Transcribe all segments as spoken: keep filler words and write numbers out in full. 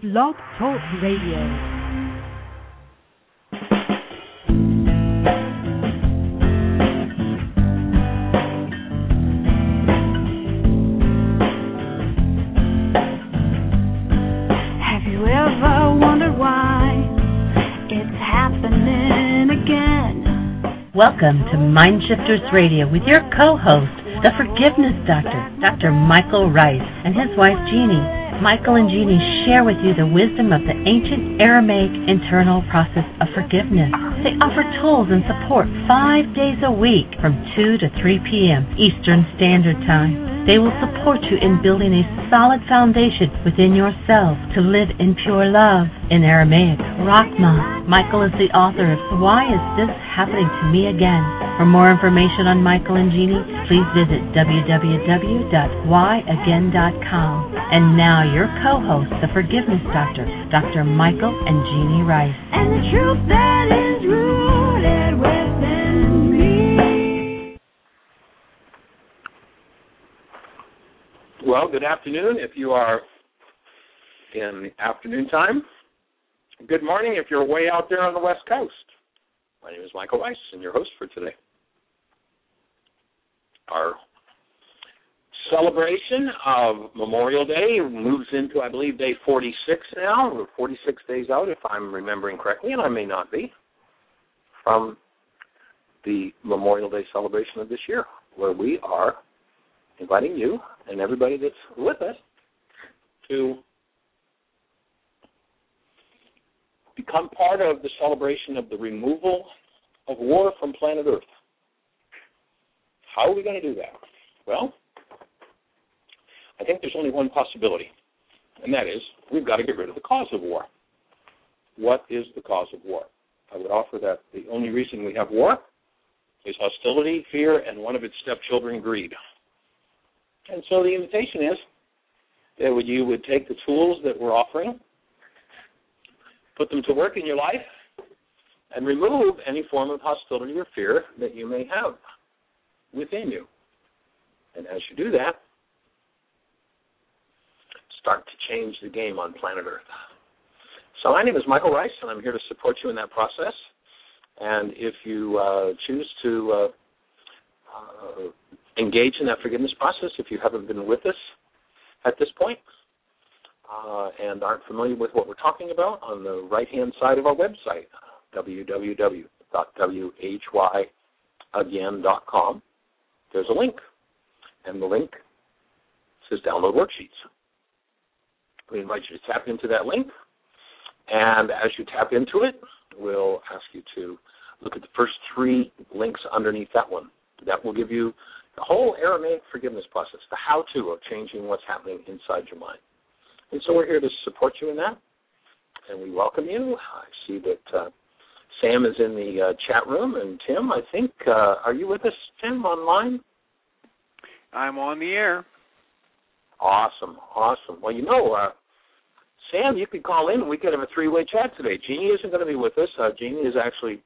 Blog Talk Radio. Welcome to Mindshifters Radio with your co-host, the Forgiveness Doctor, Doctor Michael Rice, and his wife Jeannie. Michael and Jeannie share with you the wisdom of the ancient Aramaic internal process of forgiveness. They offer tools and support five days a week from two to three p.m. Eastern Standard Time. They will support you in building a solid foundation within yourself to live in pure love. In Aramaic, Rachma. Michael is the author of Why Is This Happening to Me Again? For more information on Michael and Jeannie, please visit w w w dot why again dot com. And now your co-host, the Forgiveness Doctor, Doctor Michael and Jeannie Rice. And the truth that is rooted within me. Well, good afternoon if you are in afternoon time. Good morning if you're way out there on the West Coast. My name is Michael Rice, and your host for today. Our celebration of Memorial Day moves into, I believe, day forty-six now. We're forty-six days out, if I'm remembering correctly, and I may not be, from the Memorial Day celebration of this year, where we are inviting you and everybody that's with us to become part of the celebration of the removal of war from planet Earth. How are we going to do that? Well, I think there's only one possibility, and that is we've got to get rid of the cause of war. What is the cause of war? I would offer that the only reason we have war is hostility, fear, and one of its stepchildren, greed. And so the invitation is that you would take the tools that we're offering, put them to work in your life, and remove any form of hostility or fear that you may have within you. And as you do that, start to change the game on planet Earth. So my name is Michael Rice, and I'm here to support you in that process. And if you uh, choose to uh, uh, engage in that forgiveness process, if you haven't been with us at this point, Uh, and aren't familiar with what we're talking about, on the right-hand side of our website, w w w dot why again dot com, there's a link, and the link says download worksheets. We invite you to tap into that link, and as you tap into it, we'll ask you to look at the first three links underneath that one. That will give you the whole Aramaic forgiveness process, the how-to of changing what's happening inside your mind. And so we're here to support you in that, and we welcome you. I see that uh, Sam is in the uh, chat room, and Tim, I think, uh, are you with us, Tim, online? I'm on the air. Awesome, awesome. Well, you know, uh, Sam, you could call in, and we could have a three-way chat today. Jeannie isn't going to be with us. Uh, Jeannie is actually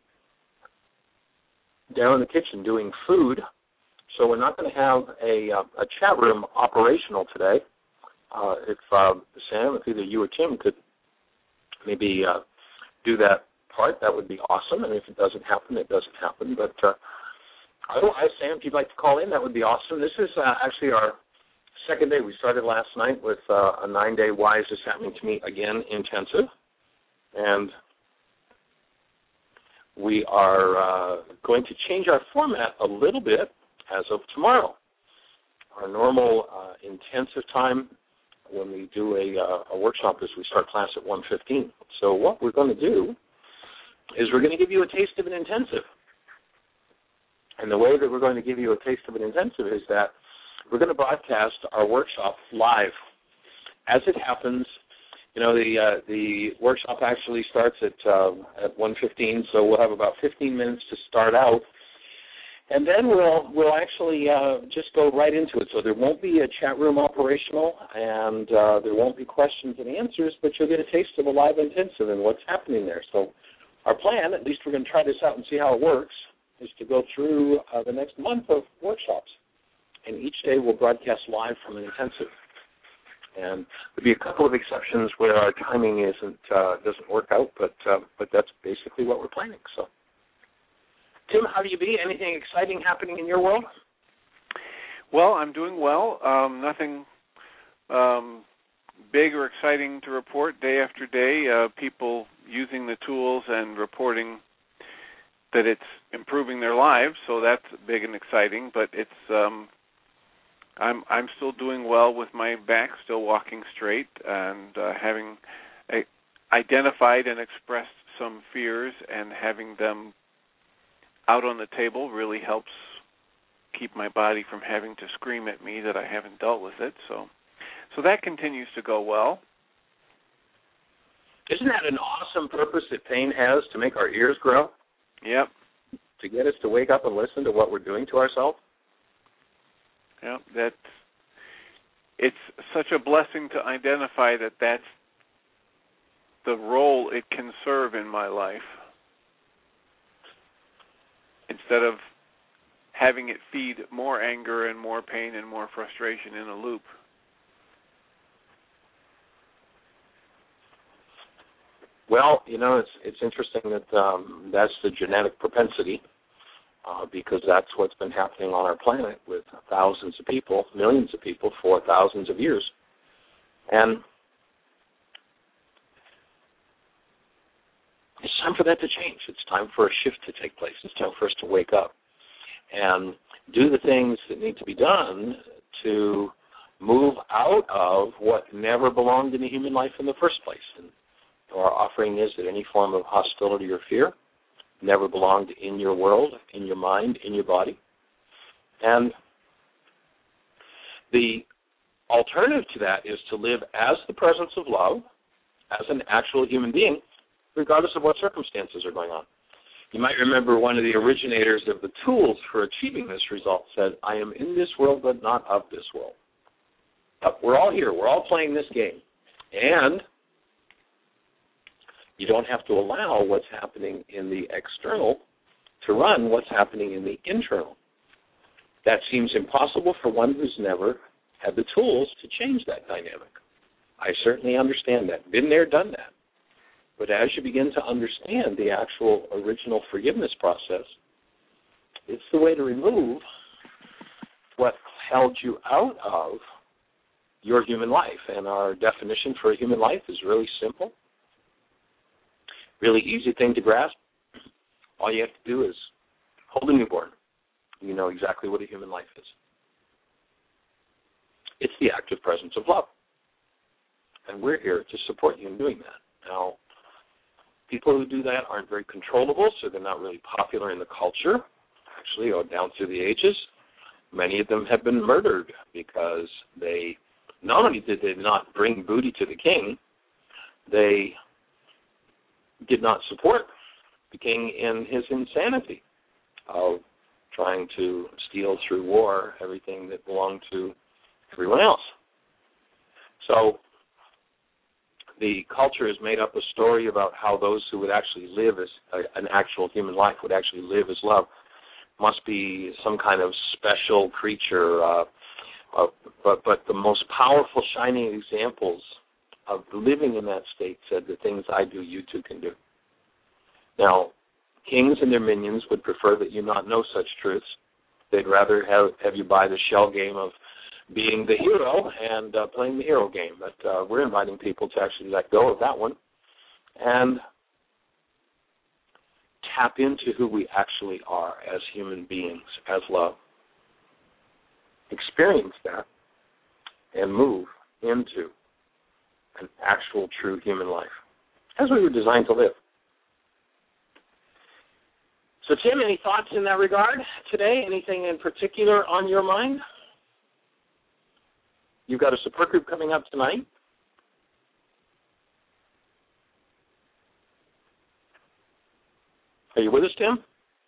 down in the kitchen doing food, so we're not going to have a, uh, a chat room operational today. Uh, if uh, Sam, if either you or Tim could maybe uh, do that part, that would be awesome. And if it doesn't happen, it doesn't happen. But uh, otherwise, Sam, if you'd like to call in, that would be awesome. This is uh, actually our second day. We started last night with uh, a nine-day Why Is This Happening to Me Again intensive. And we are uh, going to change our format a little bit as of tomorrow. Our normal uh, intensive time when we do a, uh, a workshop is we start class at one fifteen. So what we're going to do is we're going to give you a taste of an intensive. And the way that we're going to give you a taste of an intensive is that we're going to broadcast our workshop live. As it happens, you know, the uh, the workshop actually starts at uh, at one fifteen, so we'll have about fifteen minutes to start out. And then we'll we'll actually uh, just go right into it. So there won't be a chat room operational, and uh, there won't be questions and answers, but you'll get a taste of a live intensive and what's happening there. So our plan, at least we're going to try this out and see how it works, is to go through uh, the next month of workshops. And each day we'll broadcast live from an intensive. And there'll be a couple of exceptions where our timing isn't uh, doesn't work out, but uh, but that's basically what we're planning. So, Tim, how do you be? Anything exciting happening in your world? Well, I'm doing well. Um, nothing um, big or exciting to report day after day. Uh, people using the tools and reporting that it's improving their lives, so that's big and exciting. But it's um, I'm I'm still doing well with my back, still walking straight, and uh, having a, identified and expressed some fears, and having them out on the table really helps keep my body from having to scream at me that I haven't dealt with it. So, so that continues to go well. Isn't that an awesome purpose that pain has, to make our ears grow? Yep. To get us to wake up and listen to what we're doing to ourselves? Yep. That's, it's such a blessing to identify that that's the role it can serve in my life, instead of having it feed more anger and more pain and more frustration in a loop. Well, you know, it's it's interesting that um, that's the genetic propensity, uh, because that's what's been happening on our planet with thousands of people, millions of people for thousands of years. And it's time for that to change. It's time for a shift to take place. It's time for us to wake up and do the things that need to be done to move out of what never belonged in a human life in the first place. And our offering is that any form of hostility or fear never belonged in your world, in your mind, in your body. And the alternative to that is to live as the presence of love, as an actual human being, regardless of what circumstances are going on. You might remember one of the originators of the tools for achieving this result said, I am in this world, but not of this world. But we're all here. We're all playing this game. And you don't have to allow what's happening in the external to run what's happening in the internal. That seems impossible for one who's never had the tools to change that dynamic. I certainly understand that. Been there, done that. But as you begin to understand the actual original forgiveness process, it's the way to remove what held you out of your human life. And our definition for a human life is really simple, really easy thing to grasp. All you have to do is hold a newborn. You know exactly what a human life is. It's the active presence of love. And we're here to support you in doing that. Now, people who do that aren't very controllable, so they're not really popular in the culture, actually, or down through the ages. Many of them have been murdered because they, not only did they not bring booty to the king, they did not support the king in his insanity of trying to steal through war everything that belonged to everyone else. So the culture has made up a story about how those who would actually live as a, an actual human life, would actually live as love, must be some kind of special creature. Uh, uh, but, but the most powerful, shining examples of living in that state said, the things I do, you too can do. Now, kings and their minions would prefer that you not know such truths. They'd rather have, have you buy the shell game of being the hero and uh, playing the hero game. But uh, we're inviting people to actually let go of that one and tap into who we actually are as human beings, as love. Experience that and move into an actual, true human life, as we were designed to live. So, Tim, any thoughts in that regard today? Anything in particular on your mind? You've got a support group coming up tonight. Are you with us, Tim?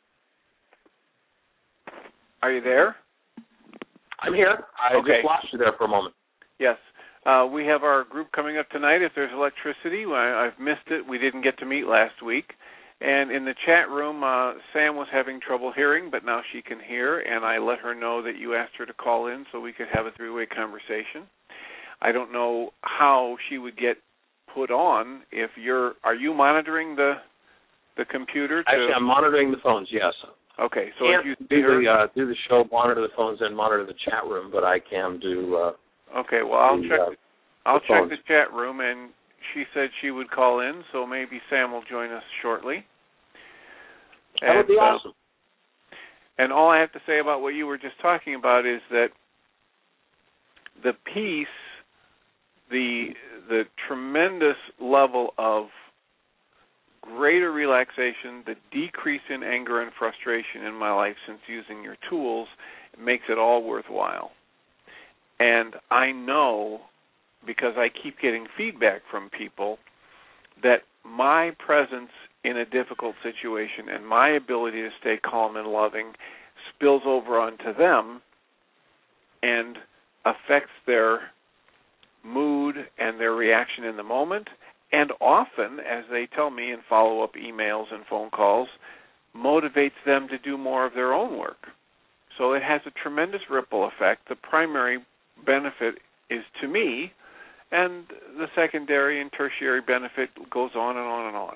Are you there? I'm here. I Okay. just lost you there for a moment. Yes. Uh, we have our group coming up tonight. If there's electricity, I, I've missed it. We didn't get to meet last week. And in the chat room, uh, Sam was having trouble hearing, but now she can hear, and I let her know that you asked her to call in so we could have a three-way conversation. I don't know how she would get put on. If you're, are you monitoring the the computer? To... Actually, I'm monitoring the phones. Yes. Okay, so Can't if you do the uh, do the show, monitor the phones, and monitor the chat room, but I can do. Uh, okay, well I'll the, check. Uh, I'll the check phones. the chat room, and she said she would call in, so maybe Sam will join us shortly. That and, would be awesome. Uh, and all I have to say about what you were just talking about is that the peace, the the tremendous level of greater relaxation, the decrease in anger and frustration in my life since using your tools makes it all worthwhile. And I know, because I keep getting feedback from people, that my presence in a difficult situation and my ability to stay calm and loving spills over onto them and affects their mood and their reaction in the moment, and often, as they tell me in follow-up emails and phone calls, motivates them to do more of their own work. So it has a tremendous ripple effect. The primary benefit is to me, and the secondary and tertiary benefit goes on and on and on.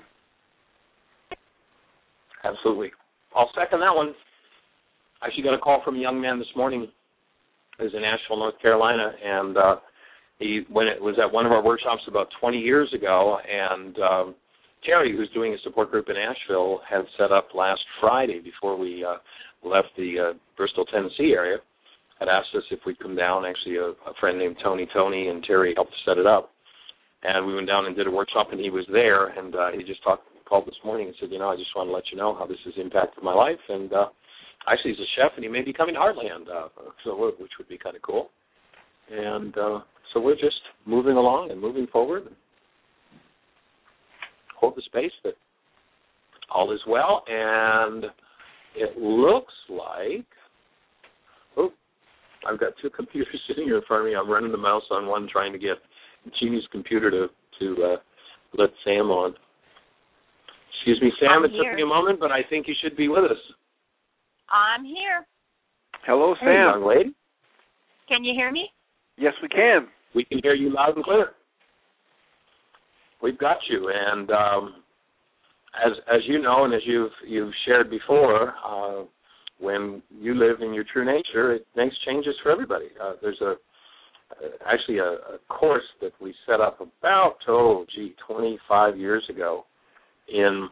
Absolutely. I'll second that one. I actually got a call from a young man this morning who's in Asheville, North Carolina, and uh, he when it was at one of our workshops about twenty years ago, and um, Terry, who's doing a support group in Asheville, had set up last Friday before we uh, left the uh, Bristol, Tennessee area, had asked us if we'd come down. Actually, a, a friend named Tony Tony and Terry helped set it up. And we went down and did a workshop, and he was there, and uh, he just talked, called this morning and said, you know, I just want to let you know how this has impacted my life. And uh, actually, he's a chef, and he may be coming to Heartland, uh, so which would be kind of cool. And uh, so we're just moving along and moving forward. And hold the space that all is well, and it looks like, oh, I've got two computers sitting here in front of me. I'm running the mouse on one, trying to get Jeannie's computer to, to uh, let Sam on. Excuse me, Sam, I'm it here. took me a moment, but I think you should be with us. I'm here. Hello, Hey, Sam. young lady. Can you hear me? Yes, we can. We can hear you loud and clear. We've got you, and um, as as you know, and as you've you've shared before, uh, when you live in your true nature, it makes changes for everybody. Uh, there's a uh, actually a, a course that we set up about oh gee twenty-five years ago in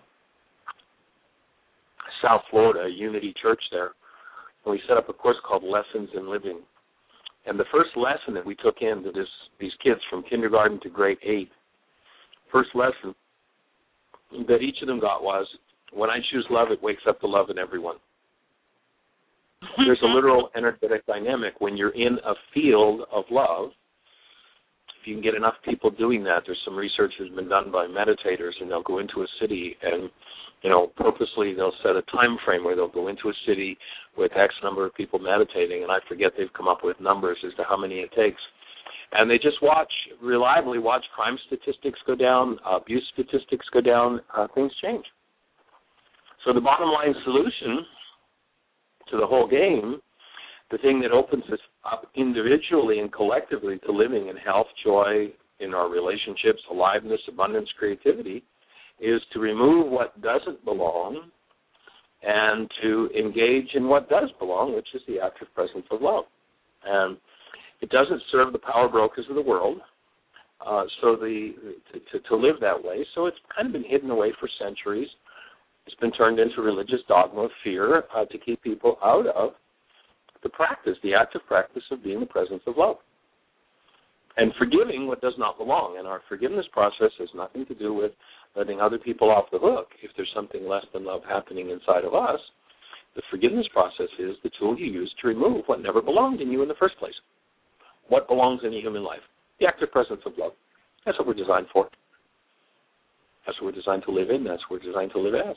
South Florida, Unity Church there, and we set up a course called Lessons in Living. And the first lesson that we took into this these kids from kindergarten to grade eight, first lesson that each of them got was, when I choose love, it wakes up the love in everyone. There's a literal energetic dynamic when you're in a field of love. If you can get enough people doing that, there's some research that's been done by meditators, and they'll go into a city and, you know, purposely they'll set a time frame where they'll go into a city with X number of people meditating, and I forget they've come up with numbers as to how many it takes. And they just watch, reliably watch crime statistics go down, abuse statistics go down, uh, things change. So the bottom line solution to the whole game, the thing that opens us up individually and collectively to living in health, joy, in our relationships, aliveness, abundance, creativity, is to remove what doesn't belong and to engage in what does belong, which is the active presence of love. And it doesn't serve the power brokers of the world, uh, so the to, to live that way. So it's kind of been hidden away for centuries. It's been turned into religious dogma of fear uh, to keep people out of the practice, the active practice of being the presence of love. And forgiving what does not belong. And our forgiveness process has nothing to do with letting other people off the hook. If there's something less than love happening inside of us, the forgiveness process is the tool you use to remove what never belonged in you in the first place. What belongs in a human life? The active presence of love. That's what we're designed for. That's what we're designed to live in. That's what we're designed to live as.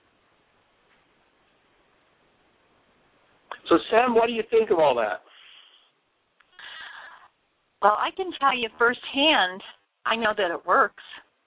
So, Sam, what do you think of all that? Well, I can tell you firsthand, I know that it works.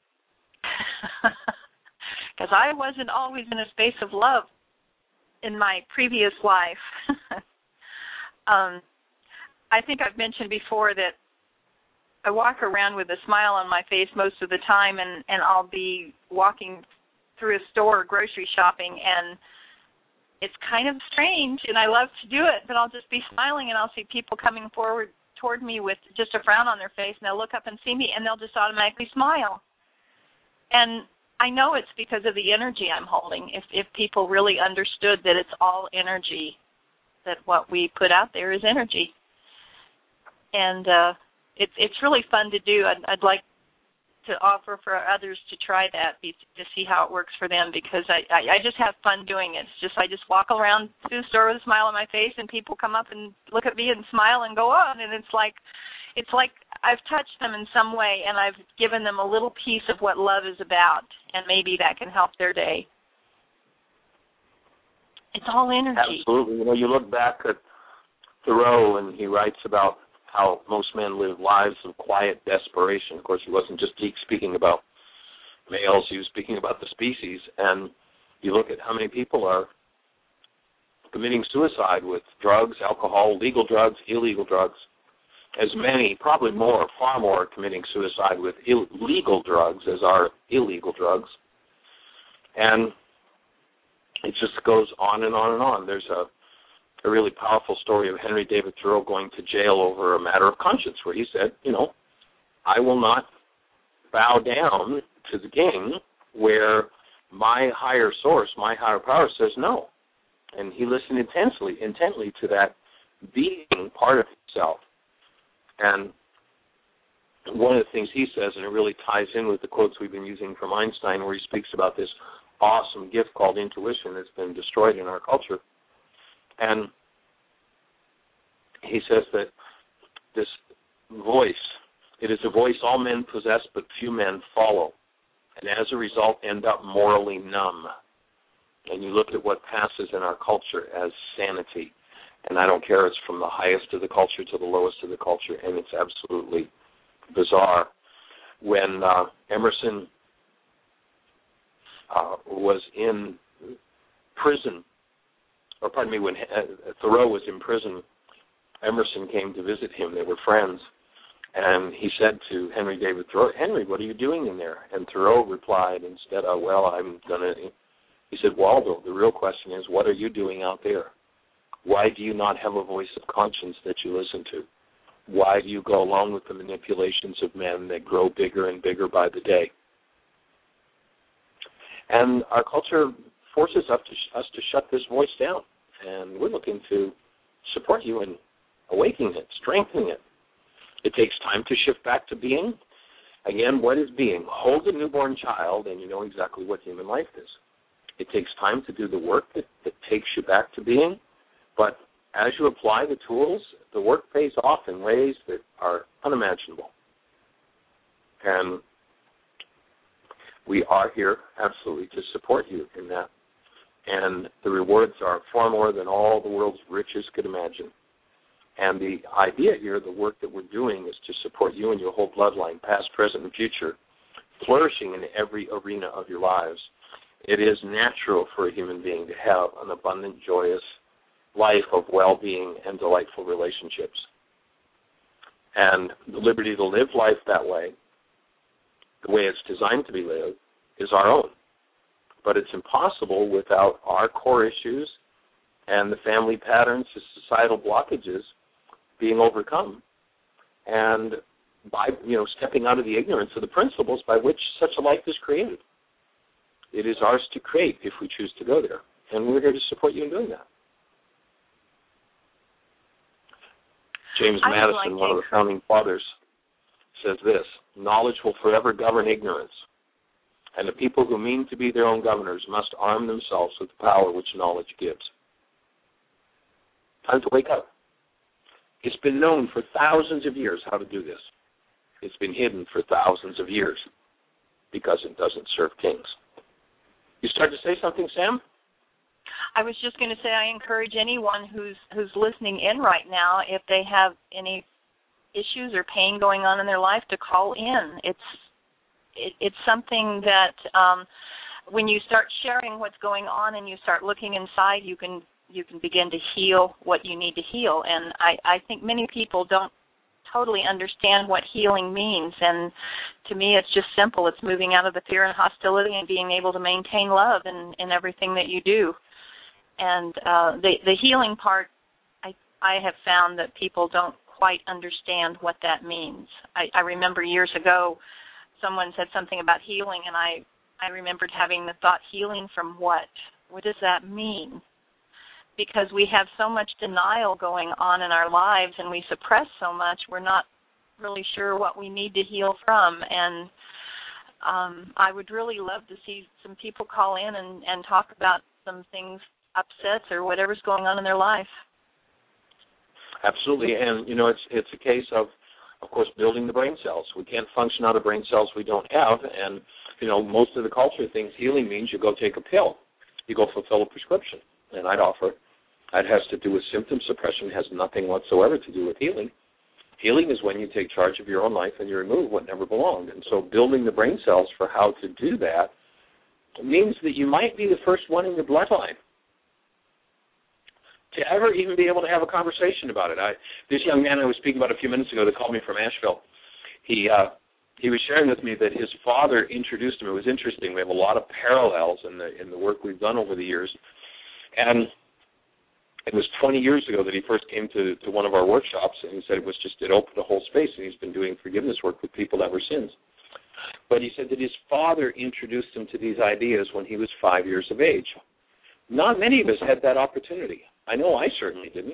Because I wasn't always in a space of love in my previous life. um, I think I've mentioned before that I walk around with a smile on my face most of the time, and, and I'll be walking through a store grocery shopping, and it's kind of strange, and I love to do it, but I'll just be smiling, and I'll see people coming forward toward me with just a frown on their face, and they'll look up and see me, and they'll just automatically smile. And I know it's because of the energy I'm holding. If if people really understood that it's all energy, that what we put out there is energy. And uh, it's it's really fun to do. I'd, I'd like to offer for others to try that, be, to see how it works for them, because I, I, I just have fun doing it. It's just I just walk around through the store with a smile on my face, and people come up and look at me and smile and go on, and it's like it's like I've touched them in some way, and I've given them a little piece of what love is about, and maybe that can help their day. It's all energy. Absolutely. You know, you look back at Thoreau, and he writes about how most men live lives of quiet desperation. Of course, he wasn't just speaking about males, he was speaking about the species. And you look at how many people are committing suicide with drugs, alcohol, legal drugs, illegal drugs. As many, probably more, far more, committing suicide with illegal drugs as are illegal drugs. And it just goes on and on and on. There's a a really powerful story of Henry David Thoreau going to jail over a matter of conscience, where he said, you know, I will not bow down to the king where my higher source, my higher power says no. And he listened intensely, intently to that being part of himself. And one of the things he says, and it really ties in with the quotes we've been using from Einstein, where he speaks about this awesome gift called intuition that's been destroyed in our culture. And he says that this voice, it is a voice all men possess but few men follow, and as a result end up morally numb. And you look at what passes in our culture as sanity, and I don't care, it's from the highest of the culture to the lowest of the culture, and it's absolutely bizarre. When uh, Emerson uh, was in prison, or pardon me, when uh, Thoreau was in prison, Emerson came to visit him. They were friends. And he said to Henry David Thoreau, Henry, what are you doing in there? And Thoreau replied instead, oh, well, I'm going to, he said, Waldo, the real question is, what are you doing out there? Why do you not have a voice of conscience that you listen to? Why do you go along with the manipulations of men that grow bigger and bigger by the day? And our culture forces us to, us to shut this voice down. And we're looking to support you in awakening it, strengthening it. It takes time to shift back to being. Again, what is being? Hold a newborn child, and you know exactly what human life is. It takes time to do the work that, that takes you back to being, but as you apply the tools, the work pays off in ways that are unimaginable. And we are here, absolutely, to support you in that. And the rewards are far more than all the world's riches could imagine. And the idea here, the work that we're doing, is to support you and your whole bloodline, past, present, and future, flourishing in every arena of your lives. It is natural for a human being to have an abundant, joyous life of well-being and delightful relationships. And the liberty to live life that way, the way it's designed to be lived, is our own. But it's impossible without our core issues and the family patterns, the societal blockages being overcome, and by, you know, stepping out of the ignorance of the principles by which such a life is created. It is ours to create if we choose to go there, and we're here to support you in doing that. James Madison, like one of the founding fathers, says this: knowledge will forever govern ignorance, and the people who mean to be their own governors must arm themselves with the power which knowledge gives. Time to wake up. It's been known for thousands of years how to do this. It's been hidden for thousands of years because it doesn't serve kings. You start to say something, Sam? I was just going to say I encourage anyone who's who's listening in right now, if they have any issues or pain going on in their life, to call in. It's it, it's something that um, when you start sharing what's going on and you start looking inside, you can you can begin to heal what you need to heal. And I, I think many people don't totally understand what healing means. And to me, it's just simple. It's moving out of the fear and hostility and being able to maintain love in, in everything that you do. And uh, the, the healing part, I, I have found that people don't quite understand what that means. I, I remember years ago, someone said something about healing, and I, I remembered having the thought, healing from what? What does that mean? Because we have so much denial going on in our lives and we suppress so much, we're not really sure what we need to heal from. And um, I would really love to see some people call in and, and talk about some things, upsets or whatever's going on in their life. Absolutely. And, you know, it's it's a case of, of course, building the brain cells. We can't function out of brain cells we don't have. And, you know, most of the culture thinks healing means you go take a pill. You go fulfill a prescription. And I'd offer that has to do with symptom suppression. It has nothing whatsoever to do with healing. Healing is when you take charge of your own life and you remove what never belonged. And so building the brain cells for how to do that means that you might be the first one in your bloodline to ever even be able to have a conversation about it. I, this young man I was speaking about a few minutes ago that called me from Asheville, he uh, he was sharing with me that his father introduced him. It was interesting. We have a lot of parallels in the in the work we've done over the years. And it was twenty years ago that he first came to, to one of our workshops, and he said it was just, it opened a whole space, and he's been doing forgiveness work with people ever since. But he said that his father introduced him to these ideas when he was five years of age. Not many of us had that opportunity. I know I certainly didn't.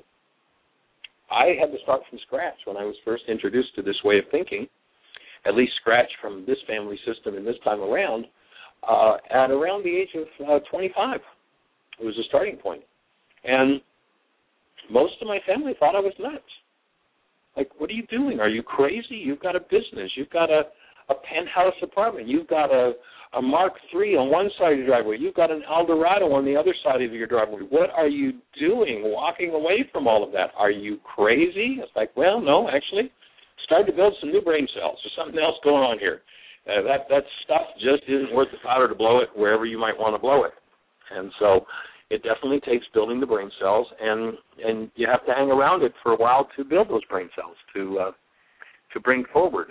I had to start from scratch when I was first introduced to this way of thinking, at least scratch from this family system and this time around, uh, at around the age of uh, twenty-five. It was a starting point. And most of my family thought I was nuts. Like, what are you doing? Are you crazy? You've got a business. You've got a, a penthouse apartment. You've got a, a Mark three on one side of your driveway. You've got an Eldorado on the other side of your driveway. What are you doing walking away from all of that? Are you crazy? It's like, well, no, actually, start to build some new brain cells. There's something else going on here. Uh, that, that stuff just isn't worth the powder to blow it wherever you might want to blow it. And so it definitely takes building the brain cells, and, and you have to hang around it for a while to build those brain cells, to uh, to bring forward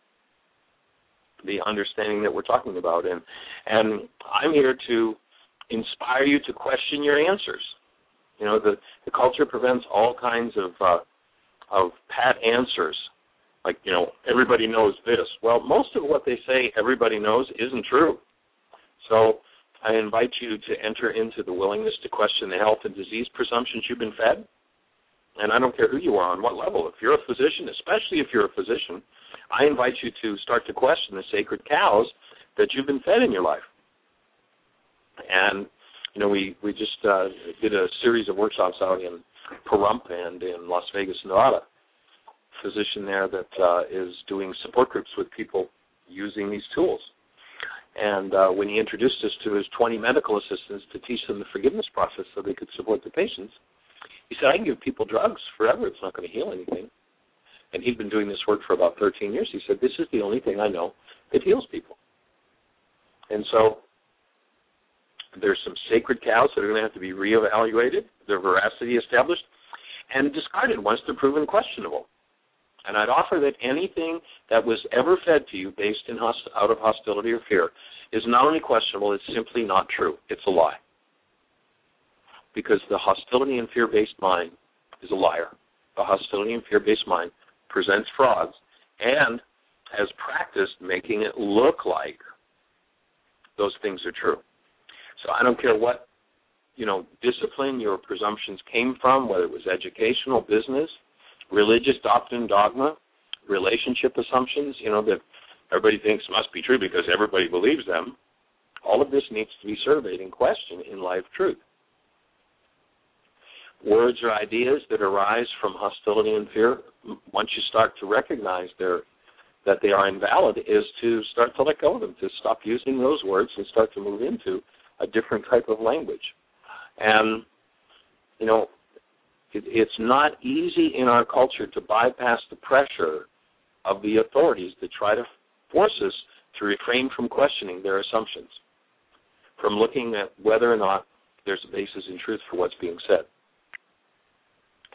the understanding that we're talking about. And, and I'm here to inspire you to question your answers. You know, the, the culture prevents all kinds of uh, of pat answers, like, you know, everybody knows this. Well, most of what they say everybody knows isn't true. So I invite you to enter into the willingness to question the health and disease presumptions you've been fed. And I don't care who you are, on what level. If you're a physician, especially if you're a physician, I invite you to start to question the sacred cows that you've been fed in your life. And, you know, we, we just uh, did a series of workshops out in Pahrump and in Las Vegas, Nevada. A physician there that uh, is doing support groups with people using these tools. And uh, when he introduced us to his twenty medical assistants to teach them the forgiveness process so they could support the patients, he said, I can give people drugs forever. It's not going to heal anything. And he'd been doing this work for about thirteen years. He said, this is the only thing I know that heals people. And so there's some sacred cows that are going to have to be reevaluated, their veracity established, and discarded once they're proven questionable. And I'd offer that anything that was ever fed to you based in host- out of hostility or fear is not only questionable, it's simply not true. It's a lie. Because the hostility and fear-based mind is a liar. The hostility and fear-based mind presents frauds and has practiced making it look like those things are true. So I don't care what, you know, discipline your presumptions came from, whether it was educational, business, religious doctrine, dogma, relationship assumptions, you know, that everybody thinks must be true because everybody believes them. All of this needs to be surveyed and questioned in light of truth. Words or ideas that arise from hostility and fear, once you start to recognize their, that they are invalid, is to start to let go of them, to stop using those words and start to move into a different type of language. And, you know, it's not easy in our culture to bypass the pressure of the authorities that try to force us to refrain from questioning their assumptions, from looking at whether or not there's a basis in truth for what's being said.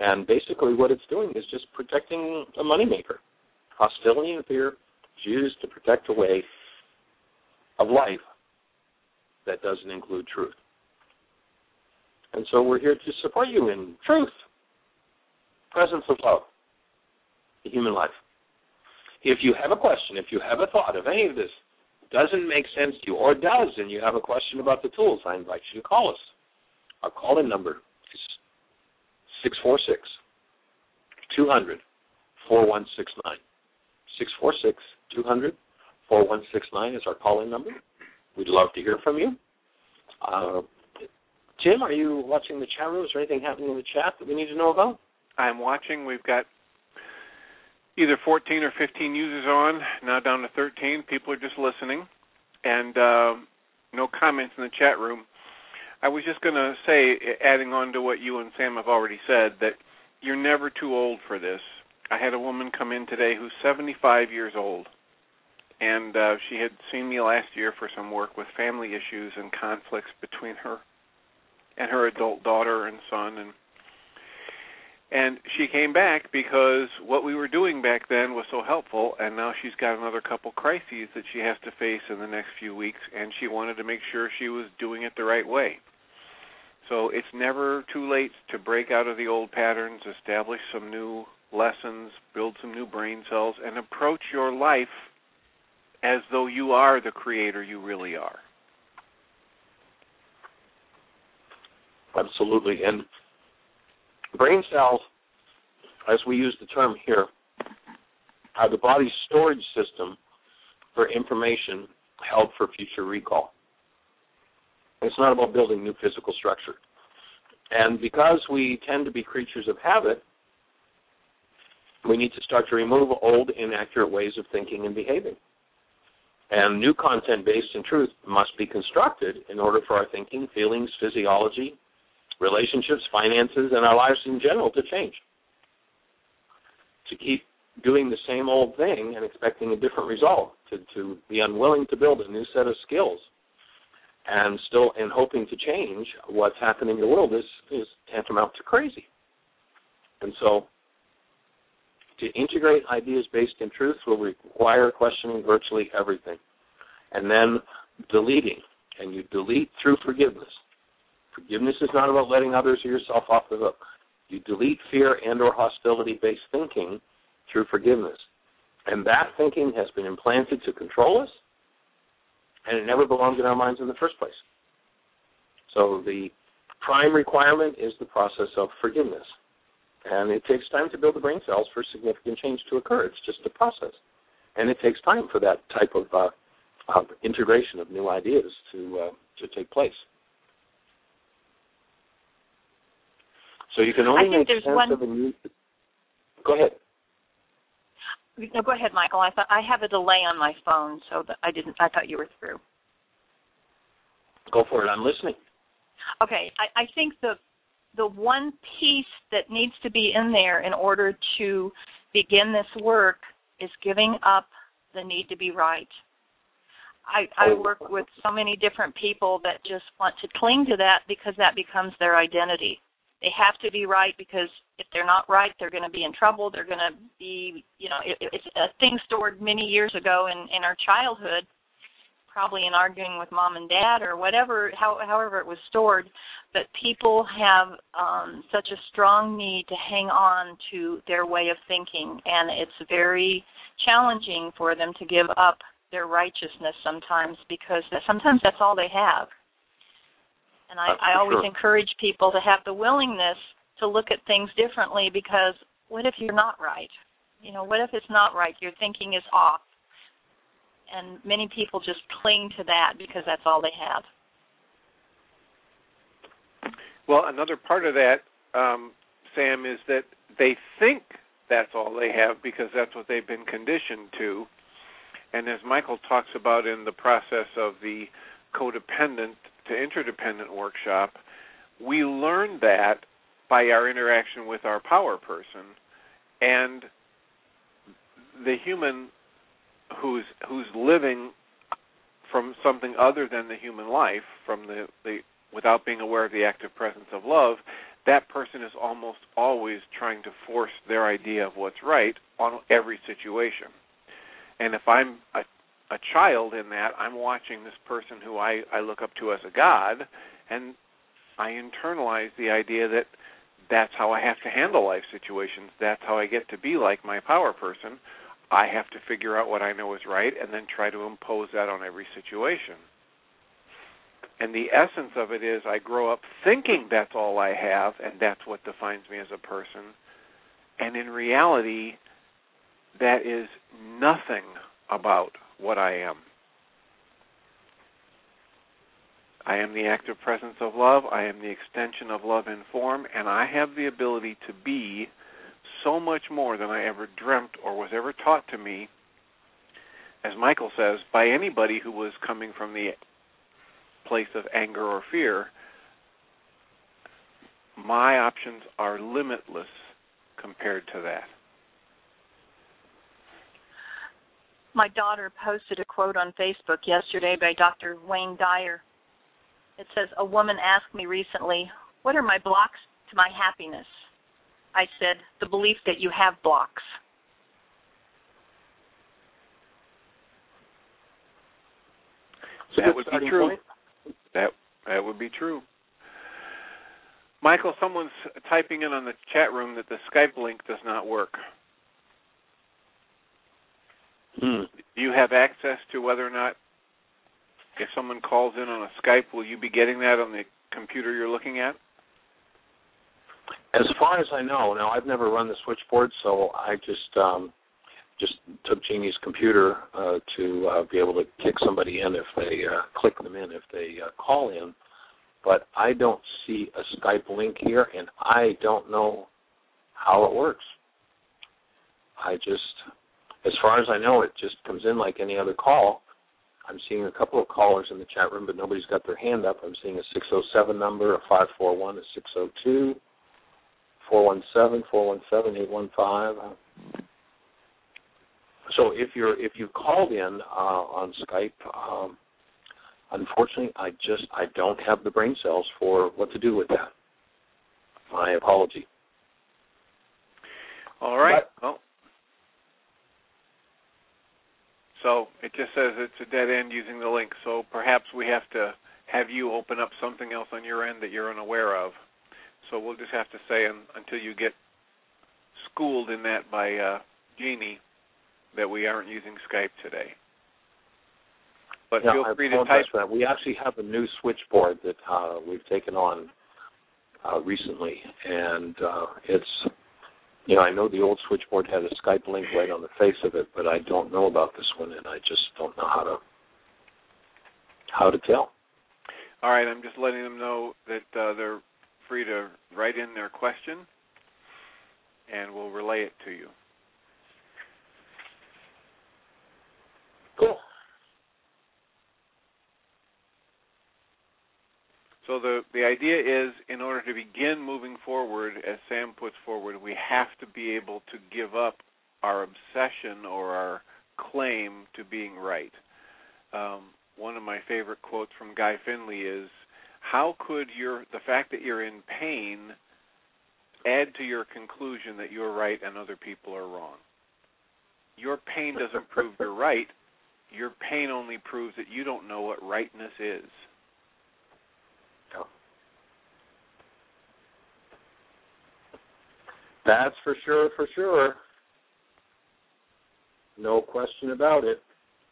And basically what it's doing is just protecting a moneymaker. Hostility and fear is used to protect a way of life that doesn't include truth. And so we're here to support you in truth, presence of love, the human life. If you have a question, if you have a thought, if any of this doesn't make sense to you, or does, and you have a question about the tools, I invite you to call us. Our call-in number is six four six, two hundred, four one six nine. six four six, two hundred, four one six nine is our call-in number. We'd love to hear from you. Uh, Tim, are you watching the chat room? Is there anything happening in the chat that we need to know about? I'm watching. We've got either fourteen or fifteen users on, now down to thirteen. People are just listening, and uh, no comments in the chat room. I was just going to say, adding on to what you and Sam have already said, that you're never too old for this. I had a woman come in today who's seventy-five years old, and uh, she had seen me last year for some work with family issues and conflicts between her and her adult daughter and son, and And she came back because what we were doing back then was so helpful, and now she's got another couple crises that she has to face in the next few weeks, and she wanted to make sure she was doing it the right way. So it's never too late to break out of the old patterns, establish some new lessons, build some new brain cells, and approach your life as though you are the creator you really are. Absolutely. And brain cells, as we use the term here, are the body's storage system for information held for future recall. It's not about building new physical structure. And because we tend to be creatures of habit, we need to start to remove old, inaccurate ways of thinking and behaving. And new content based in truth must be constructed in order for our thinking, feelings, physiology, relationships, finances, and our lives in general to change. To keep doing the same old thing and expecting a different result, to, to be unwilling to build a new set of skills, and still in hoping to change what's happening in the world is, is tantamount to crazy. And so to integrate ideas based in truth will require questioning virtually everything, and then deleting. And you delete through forgiveness. Forgiveness is not about letting others or yourself off the hook. You delete fear and or hostility-based thinking through forgiveness. And that thinking has been implanted to control us, and it never belonged in our minds in the first place. So the prime requirement is the process of forgiveness. And it takes time to build the brain cells for significant change to occur. It's just a process. And it takes time for that type of uh, uh, integration of new ideas to uh, to take place. So you can only make sense one... of a new... Go ahead. No, go ahead, Michael. I thought I have a delay on my phone, so that I didn't. I thought you were through. Go for it. I'm listening. Okay. I, I think the the one piece that needs to be in there in order to begin this work is giving up the need to be right. I, I work with so many different people that just want to cling to that because that becomes their identity. They have to be right because if they're not right, they're going to be in trouble. They're going to be, you know, it, it's a thing stored many years ago in, in our childhood, probably in arguing with mom and dad or whatever, how, however it was stored. But people have um, such a strong need to hang on to their way of thinking, and it's very challenging for them to give up their righteousness sometimes because that, sometimes that's all they have. And I, I always sure. encourage people to have the willingness to look at things differently because what if you're not right? You know, what if it's not right? Your thinking is off. And many people just cling to that because that's all they have. Well, another part of that, um, Sam, is that they think that's all they have because that's what they've been conditioned to. And as Michael talks about in the process of the codependent to interdependent workshop, we learn that by our interaction with our power person, and the human who's who's living from something other than the human life, from the, the without being aware of the active presence of love, that person is almost always trying to force their idea of what's right on every situation. And if I'm a, a child in that, I'm watching this person who I, I look up to as a god, and I internalize the idea that that's how I have to handle life situations. That's how I get to be like my power person. I have to figure out what I know is right and then try to impose that on every situation. And the essence of it is I grow up thinking that's all I have and that's what defines me as a person. And in reality, that is nothing about what I am. I am the active presence of love. I am the extension of love in form, and I have the ability to be so much more than I ever dreamt or was ever taught to me, as Michael says, by anybody who was coming from the place of anger or fear. My options are limitless compared to that. My daughter posted a quote on Facebook yesterday by Doctor Wayne Dyer. It says, "A woman asked me recently, what are my blocks to my happiness?" I said, "The belief that you have blocks." That would be true. That that would be true. Michael, someone's typing in on the chat room that the Skype link does not work. Hmm. Do you have access to whether or not, if someone calls in on a Skype, will you be getting that on the computer you're looking at? As far as I know, now I've never run the switchboard, so I just um, just took Jeannie's computer uh, to uh, be able to kick somebody in if they uh, click them in if they uh, call in. But I don't see a Skype link here, and I don't know how it works. I just, as far as I know, it just comes in like any other call. I'm seeing a couple of callers in the chat room, but nobody's got their hand up. I'm seeing a six oh seven number, a five four one, a six oh two, four one seven, four one seven, eight one five. So if you're if you've called in uh, on Skype, um, unfortunately, I just I don't have the brain cells for what to do with that. My apology. All right. But, well, so it just says it's a dead end using the link. So perhaps we have to have you open up something else on your end that you're unaware of. So we'll just have to say um, until you get schooled in that by uh, Jeannie that we aren't using Skype today. But yeah, feel I free to apologize type. for that. We actually have a new switchboard that uh, we've taken on uh, recently, and uh, it's, you know, I know the old switchboard had a Skype link right on the face of it, but I don't know about this one, and I just don't know how to how to tell. All right, I'm just letting them know that uh, they're free to write in their question, and we'll relay it to you. Cool. So the, the idea is, in order to begin moving forward, as Sam puts forward, we have to be able to give up our obsession or our claim to being right. Um, one of my favorite quotes from Guy Finley is, how could your the fact that you're in pain add to your conclusion that you're right and other people are wrong? Your pain doesn't prove you're right. Your pain only proves that you don't know what rightness is. That's for sure, for sure. No question about it.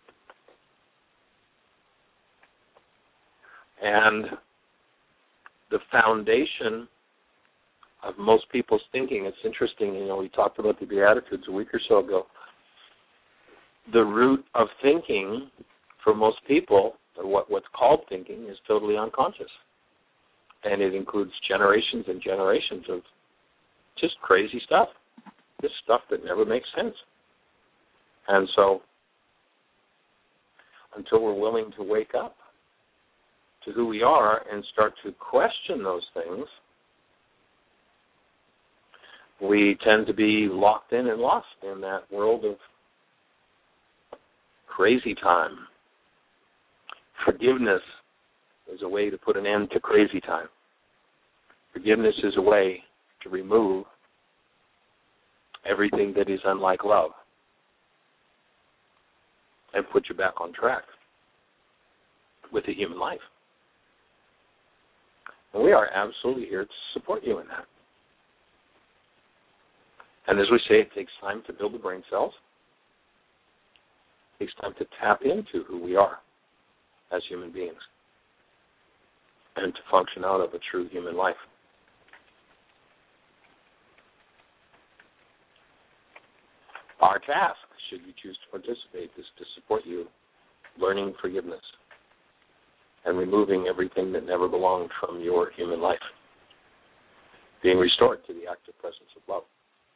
And the foundation of most people's thinking, it's interesting, you know, we talked about the Beatitudes a week or so ago. The root of thinking for most people, or what, what's called thinking, is totally unconscious. And it includes generations and generations of just crazy stuff, just stuff that never makes sense. And so until we're willing to wake up to who we are and start to question those things, we tend to be locked in and lost in that world of crazy time. Forgiveness is a way to put an end to crazy time. Forgiveness is a way to remove everything that is unlike love and put you back on track with the human life. And we are absolutely here to support you in that. And as we say, it takes time to build the brain cells. It takes time to tap into who we are as human beings and to function out of a true human life. Our task, should you choose to participate, is to support you learning forgiveness and removing everything that never belonged from your human life, being restored to the active presence of love.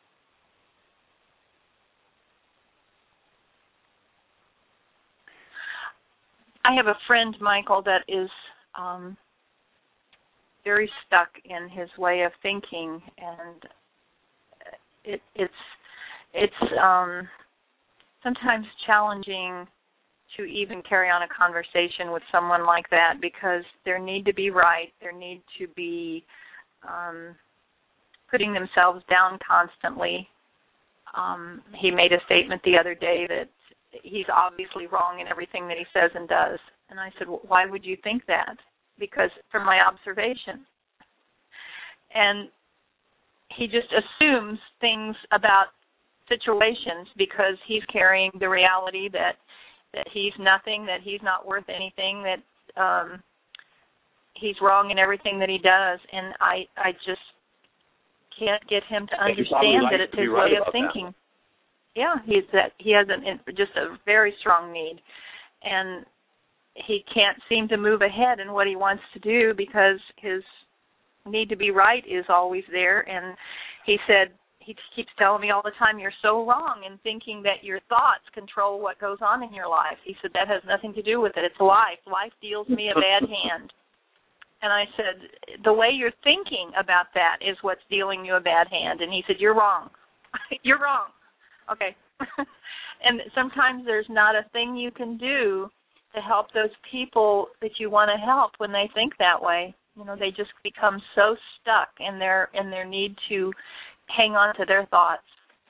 I have a friend, Michael, that is um, very stuck in his way of thinking, and it, it's it's um, sometimes challenging to even carry on a conversation with someone like that because there need to be right, there need to be um, putting themselves down constantly. Um, he made a statement the other day that he's obviously wrong in everything that he says and does. And I said, well, why would you think that? Because from my observation. And he just assumes things about situations because he's carrying the reality that that he's nothing, that he's not worth anything, that um, he's wrong in everything that he does. And I, I just can't get him to understand that it's his way of thinking. Yeah, he's that he has an, just a very strong need, and he can't seem to move ahead in what he wants to do because his need to be right is always there. And he said, he keeps telling me all the time, you're so wrong in thinking that your thoughts control what goes on in your life. He said, that has nothing to do with it. It's life. Life deals me a bad hand. And I said, the way you're thinking about that is what's dealing you a bad hand. And he said, you're wrong. You're wrong. Okay. And sometimes there's not a thing you can do to help those people that you want to help when they think that way. You know, they just become so stuck in their in their need to hang on to their thoughts.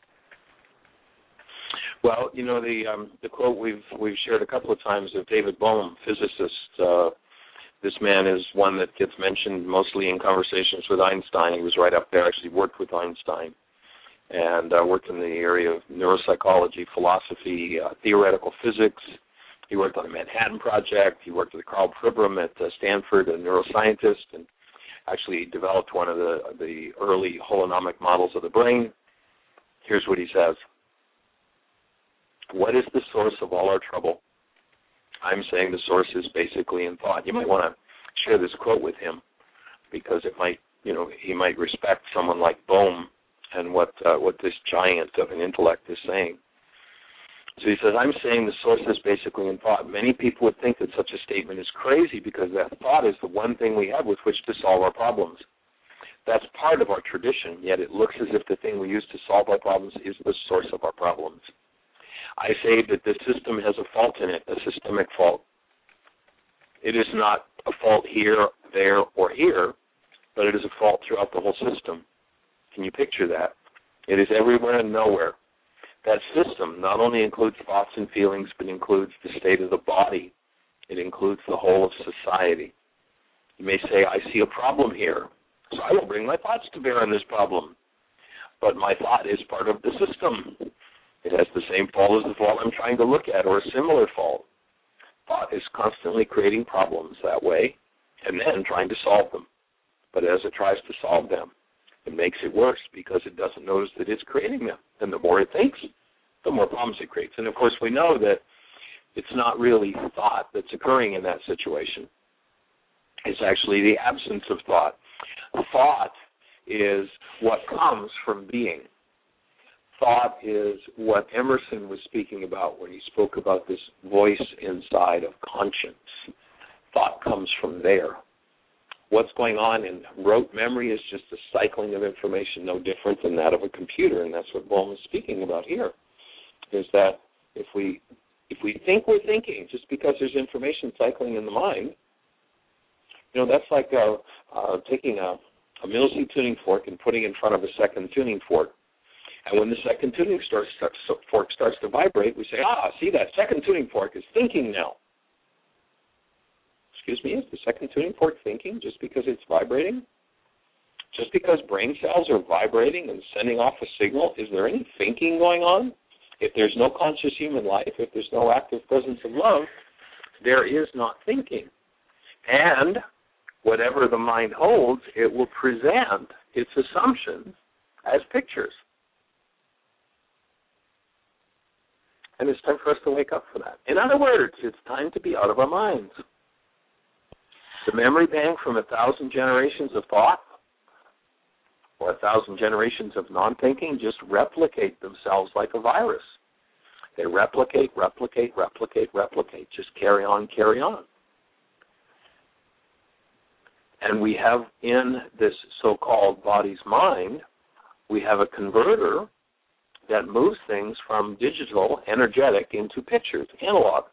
Well, you know, the um, the quote we've we've shared a couple of times of David Bohm, physicist. Uh, this man is one that gets mentioned mostly in conversations with Einstein. He was right up there, actually worked with Einstein, and uh, worked in the area of neuropsychology, philosophy, uh, theoretical physics. He worked on the Manhattan Project. He worked with Carl Pribram at uh, Stanford, a neuroscientist, and actually developed one of the the early holonomic models of the brain. Here's what he says. What is the source of all our trouble? I'm saying the source is basically in thought. You might want to share this quote with him because it might, you know, he might respect someone like Bohm and what uh, what this giant of an intellect is saying. So he says, I'm saying the source is basically in thought. Many people would think that such a statement is crazy because that thought is the one thing we have with which to solve our problems. That's part of our tradition, yet it looks as if the thing we use to solve our problems is the source of our problems. I say that the system has a fault in it, a systemic fault. It is not a fault here, there, or here, but it is a fault throughout the whole system. Can you picture that? It is everywhere and nowhere. That system not only includes thoughts and feelings, but includes the state of the body. It includes the whole of society. You may say, I see a problem here, so I will bring my thoughts to bear on this problem. But my thought is part of the system. It has the same fault as the fault I'm trying to look at, or a similar fault. Thought is constantly creating problems that way, and then trying to solve them. But as it tries to solve them, it makes it worse because it doesn't notice that it's creating them. And the more it thinks, the more problems it creates. And, of course, we know that it's not really thought that's occurring in that situation. It's actually the absence of thought. Thought is what comes from being. Thought is what Emerson was speaking about when he spoke about this voice inside of conscience. Thought comes from there. What's going on in rote memory is just a cycling of information, no different than that of a computer, and that's what Bohm is speaking about here, is that if we if we think we're thinking just because there's information cycling in the mind, you know, that's like uh, uh, taking a, a middle C tuning fork and putting it in front of a second tuning fork. And when the second tuning starts, starts, fork starts to vibrate, we say, ah, see, that second tuning fork is thinking now. Excuse me, is the second tuning fork thinking just because it's vibrating? Just because brain cells are vibrating and sending off a signal, is there any thinking going on? If there's no conscious human life, if there's no active presence of love, there is not thinking. And whatever the mind holds, it will present its assumptions as pictures. And it's time for us to wake up for that. In other words, it's time to be out of our minds. The memory bank from a thousand generations of thought or a thousand generations of non-thinking just replicate themselves like a virus. They replicate, replicate, replicate, replicate. Just carry on, carry on. And we have in this so-called body's mind, we have a converter that moves things from digital, energetic, into pictures, analog.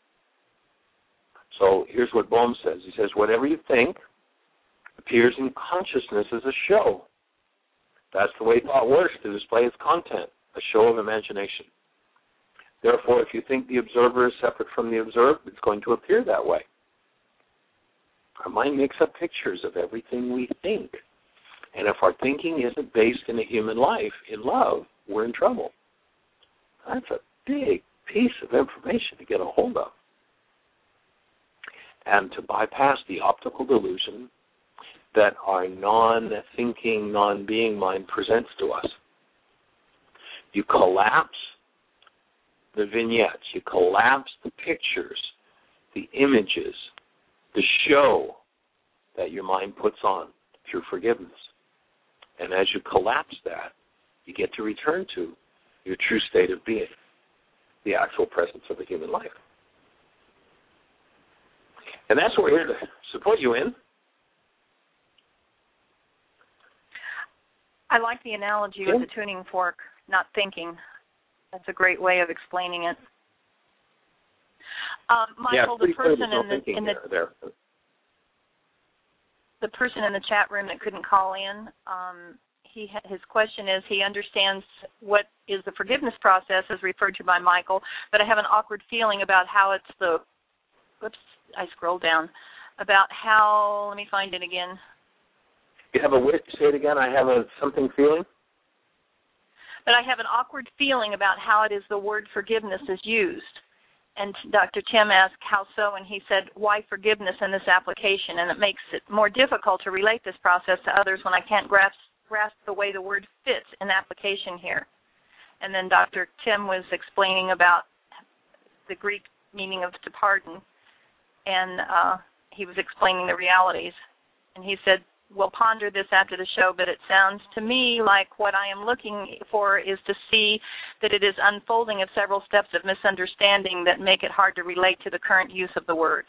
So here's what Bohm says. He says, whatever you think appears in consciousness as a show. That's the way thought works, to display its content, a show of imagination. Therefore, if you think the observer is separate from the observed, it's going to appear that way. Our mind makes up pictures of everything we think. And if our thinking isn't based in a human life, in love, we're in trouble. That's a big piece of information to get a hold of. And to bypass the optical delusion that our non-thinking, non-being mind presents to us. You collapse the vignettes, you collapse the pictures, the images, the show that your mind puts on through forgiveness. And as you collapse that, you get to return to your true state of being, the actual presence of a human life. And that's what we're here to support you in. I like the analogy Yeah. with the tuning fork, not thinking. That's a great way of explaining it. Um, Michael, yeah, the person no in the, in the there, there. the person in the chat room that couldn't call in, um, he his question is, he understands what is the forgiveness process as referred to by Michael, but I have an awkward feeling about how it's the, whoops, I scrolled down, about how, let me find it again. You have a, say it again, I have a something feeling? But I have an awkward feeling about how it is the word forgiveness is used. And Doctor Tim asked how so, and he said, why forgiveness in this application? And it makes it more difficult to relate this process to others when I can't grasp, grasp the way the word fits in application here. And then Doctor Tim was explaining about the Greek meaning of to pardon, and uh, he was explaining the realities. And he said, we'll ponder this after the show, but it sounds to me like what I am looking for is to see that it is unfolding of several steps of misunderstanding that make it hard to relate to the current use of the word.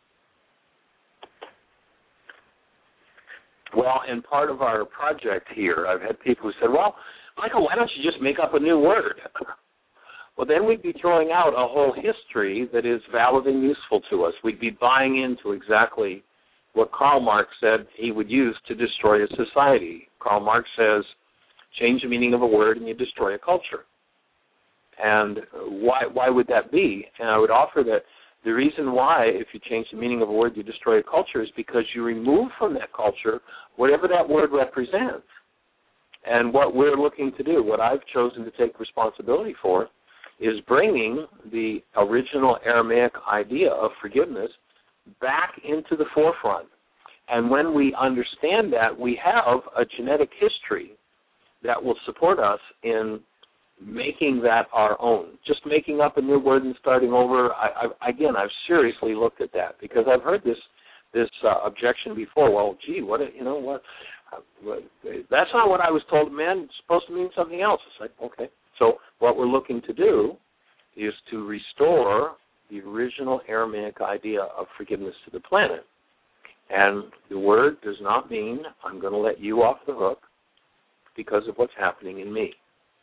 Well, and part of our project here, I've had people who said, well, Michael, why don't you just make up a new word? Well, then we'd be throwing out a whole history that is valid and useful to us. We'd be buying into exactly what Karl Marx said he would use to destroy a society. Karl Marx says, change the meaning of a word and you destroy a culture. And why why would that be? And I would offer that the reason why, if you change the meaning of a word, you destroy a culture is because you remove from that culture whatever that word represents. And what we're looking to do, what I've chosen to take responsibility for, is bringing the original Aramaic idea of forgiveness back into the forefront. And when we understand that, we have a genetic history that will support us in making that our own. Just making up a new word and starting over, I, I, again, I've seriously looked at that because I've heard this this uh, objection before. Well, gee, what, you know, what, uh, what, that's not what I was told, man. It's supposed to mean something else. It's like, okay. So what we're looking to do is to restore the original Aramaic idea of forgiveness to the planet. And the word does not mean I'm going to let you off the hook because of what's happening in me.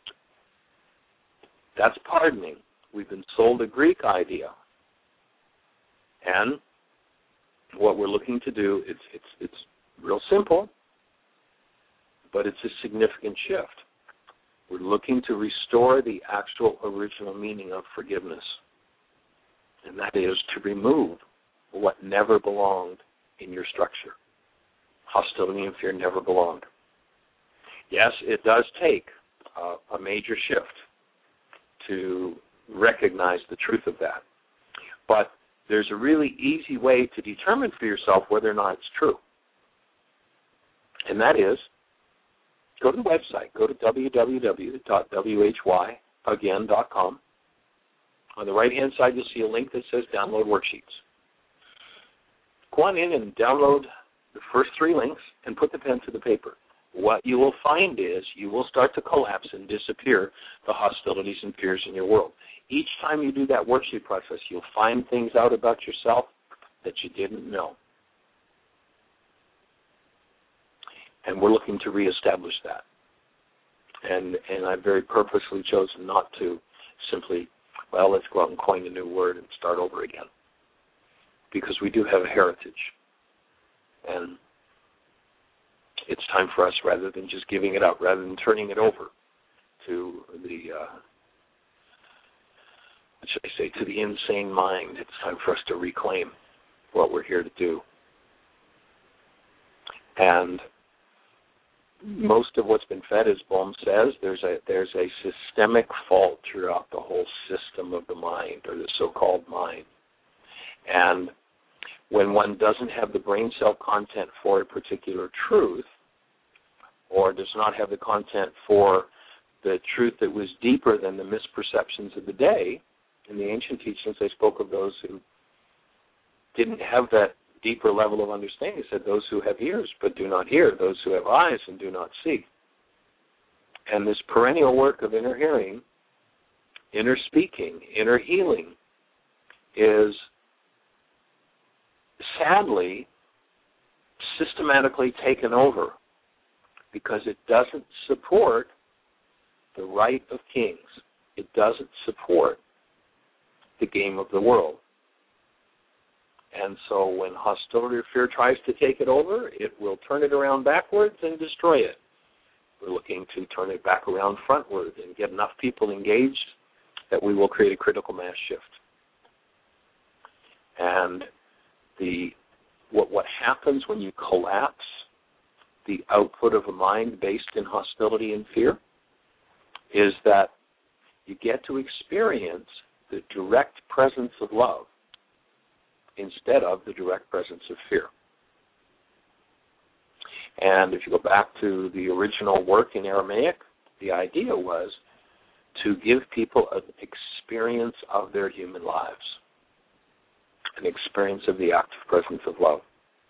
That's pardoning. We've been sold a Greek idea. And what we're looking to do, it's it's it's real simple. but it's a significant shift. We're looking to restore the actual original meaning of forgiveness, and that is to remove what never belonged in your structure. Hostility and fear never belonged. Yes, it does take uh, a major shift to recognize the truth of that, but there's a really easy way to determine for yourself whether or not it's true, and that is go to the website. Go to w w w dot w h y again dot com. On the right-hand side, you'll see a link that says Download Worksheets. Go on in and download the first three links and put the pen to the paper. What you will find is you will start to collapse and disappear the hostilities and fears in your world. Each time you do that worksheet process, you'll find things out about yourself that you didn't know. And we're looking to reestablish that. And and I've very purposely chosen not to simply, well, let's go out and coin a new word and start over again. Because we do have a heritage. And it's time for us, rather than just giving it up, rather than turning it over to the, uh, what should I say, to the insane mind, it's time for us to reclaim what we're here to do. And most of what's been fed, as Bohm says, there's a there's a systemic fault throughout the whole system of the mind, or the so-called mind. And when one doesn't have the brain cell content for a particular truth, or does not have the content for the truth that was deeper than the misperceptions of the day, in the ancient teachings they spoke of those who didn't have that deeper level of understanding. They said those who have ears but do not hear, those who have eyes and do not see. And this perennial work of inner hearing, inner speaking, inner healing is sadly systematically taken over because it doesn't support the right of kings. It doesn't support the game of the world. And so when hostility or fear tries to take it over, it will turn it around backwards and destroy it. We're looking to turn it back around frontward and get enough people engaged that we will create a critical mass shift. And the what what happens when you collapse the output of a mind based in hostility and fear is that you get to experience the direct presence of love instead of the direct presence of fear. And if you go back to the original work in Aramaic, the idea was to give people an experience of their human lives, an experience of the active presence of love.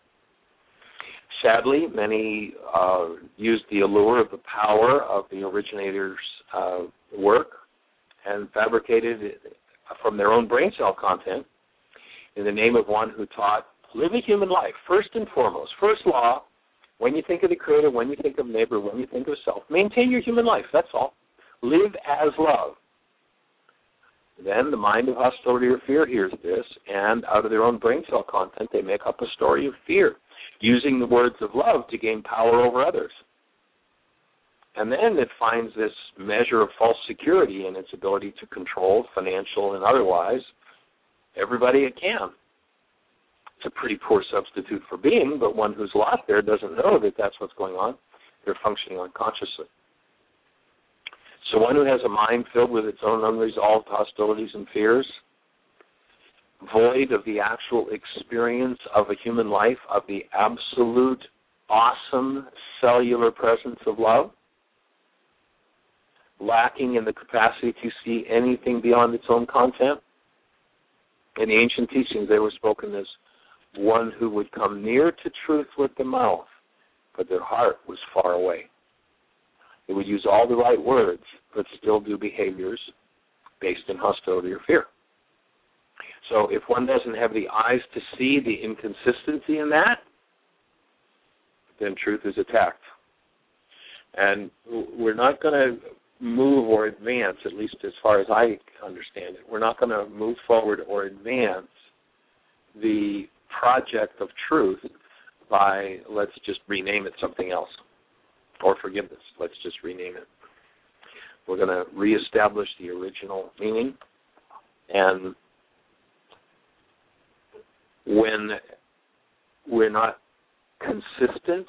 Sadly, many uh, used the allure of the power of the originator's uh, work and fabricated it from their own brain cell content in the name of one who taught, live a human life, first and foremost. First law, when you think of the Creator, when you think of neighbor, when you think of self, maintain your human life, that's all. Live as love. Then the mind of hostility or fear hears this, and out of their own brain cell content, they make up a story of fear, using the words of love to gain power over others. And then it finds this measure of false security in its ability to control, financial and otherwise, everybody it can. It's a pretty poor substitute for being, but one who's lost there doesn't know that that's what's going on. They're functioning unconsciously. So one who has a mind filled with its own unresolved hostilities and fears, void of the actual experience of a human life, of the absolute, awesome cellular presence of love, lacking in the capacity to see anything beyond its own content. In the ancient teachings, they were spoken as one who would come near to truth with the mouth, but their heart was far away. They would use all the right words, but still do behaviors based in hostility or fear. So if one doesn't have the eyes to see the inconsistency in that, then truth is attacked. And we're not going to move or advance, at least as far as I understand it, we're not going to move forward or advance the project of truth by, let's just rename it something else. or forgiveness. Let's just rename it. We're going to reestablish the original meaning. And when we're not consistent,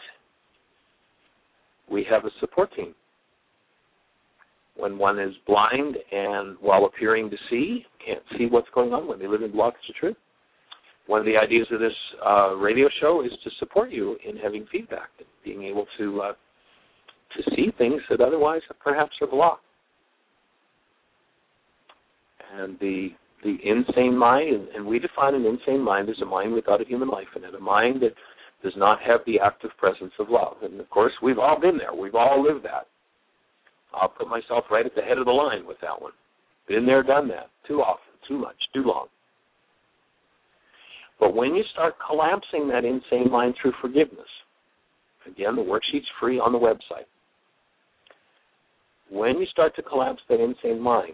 we have a support team. When one is blind and while appearing to see, can't see what's going on, when they live in blockage of truth, one of the ideas of this uh, radio show is to support you in having feedback, being able to uh, to see things that otherwise perhaps are blocked. And the the insane mind, and, and we define an insane mind as a mind without a human life in it, a mind that does not have the active presence of love. And, of course, we've all been there. We've all lived that. I'll put myself right at the head of the line with that one. Been there, done that, too often, too much, too long. But when you start collapsing that insane mind through forgiveness, again, the worksheet's free on the website. When you start to collapse that insane mind,